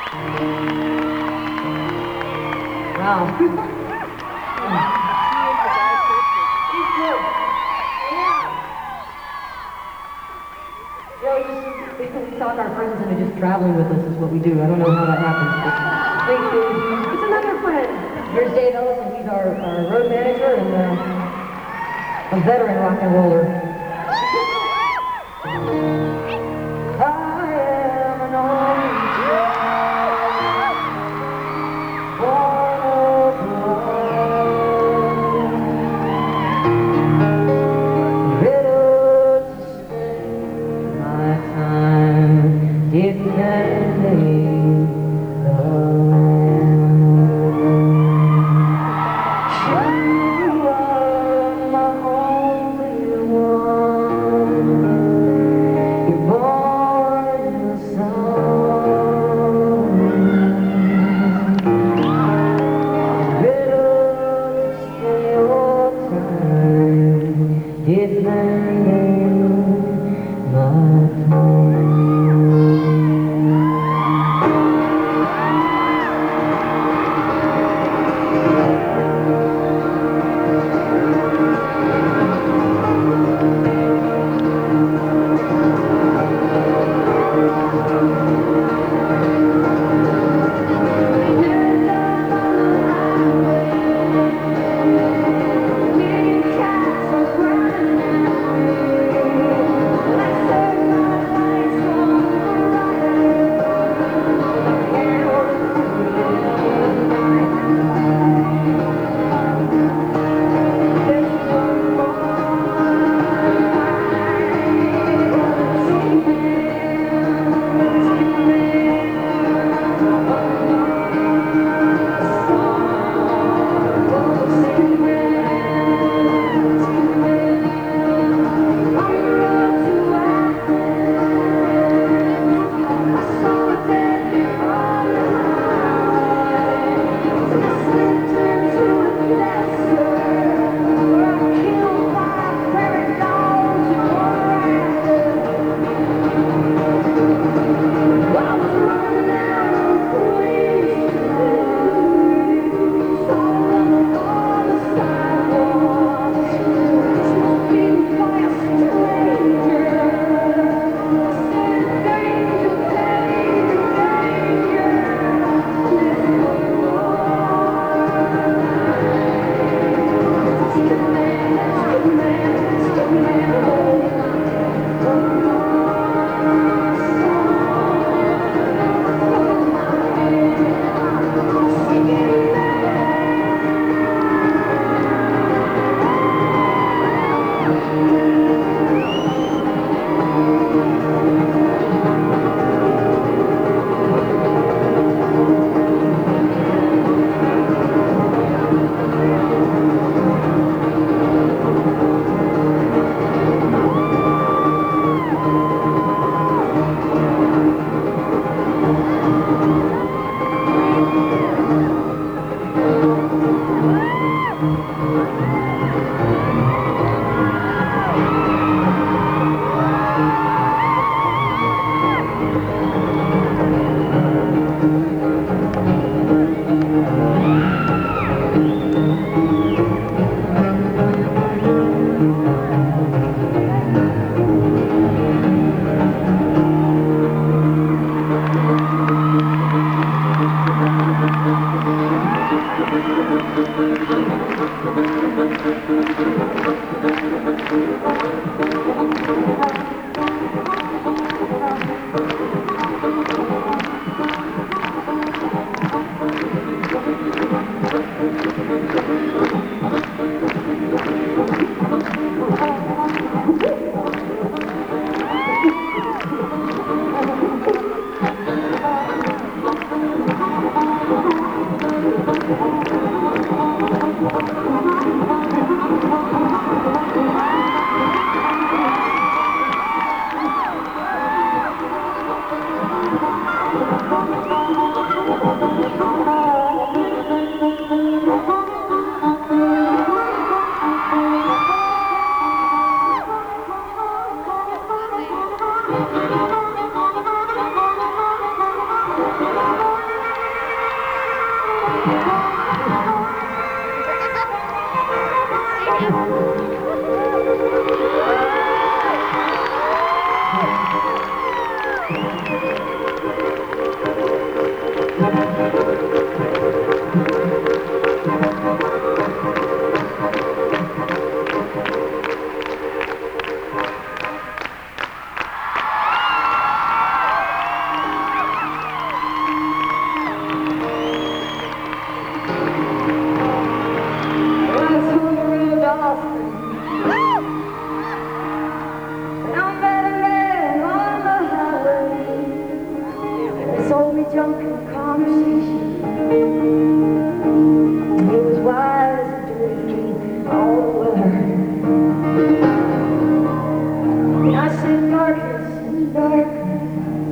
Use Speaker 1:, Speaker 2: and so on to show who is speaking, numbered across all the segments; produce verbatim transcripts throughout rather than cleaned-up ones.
Speaker 1: Wow. Yeah, we just we talk our friends into just traveling with us is what we do. I don't know how that happens, but thanks, Dave. It's another friend. Here's Dave Ellison. He's our, our road manager and uh, a veteran rock and roller. I am an only child, born of love, ready to spend my time defending love. You are my only one. You're born in the sun. Better stay your time defending my time. told me drunken conversation. He was wise and dirty, all the weather. And I said darkness and darkness.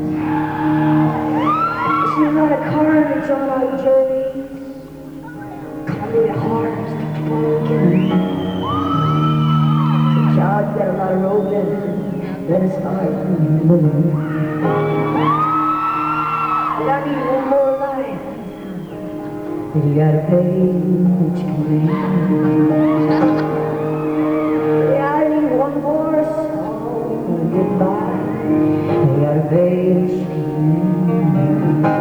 Speaker 1: It's not a carnage on our journeys. Call me a heart broken. So God's got a lot of road left. Let us start moving. But I need one more life. And you gotta pay what you can make. Yeah, I need one more song to get by. You gotta pay what you can make.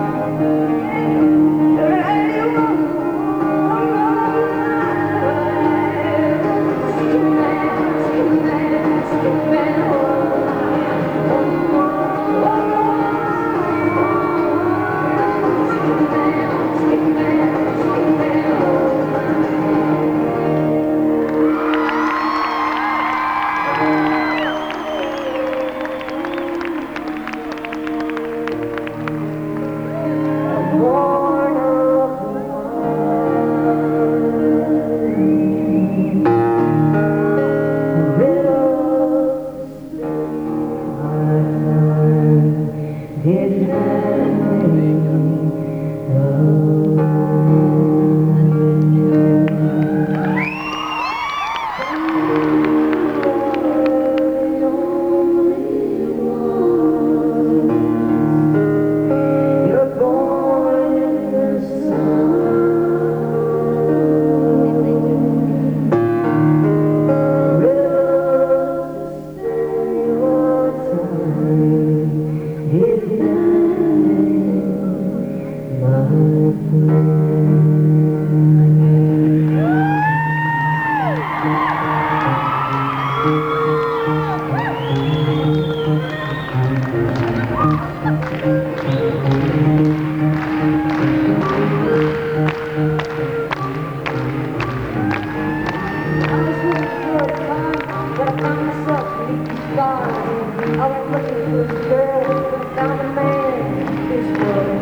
Speaker 1: I went looking for this girl and found a man in this world.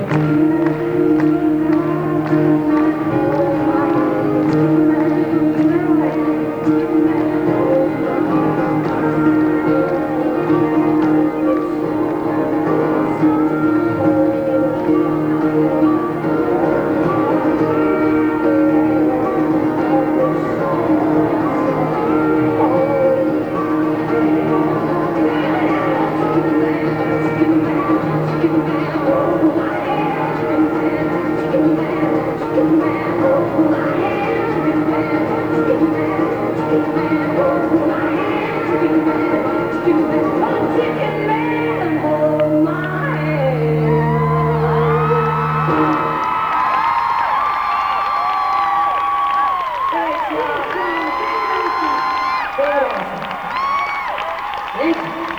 Speaker 1: Thank you.